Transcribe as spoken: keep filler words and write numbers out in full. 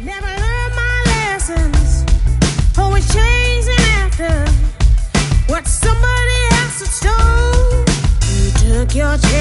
Never learned my lessons, always chasing after what somebody else had stole. You took your chance.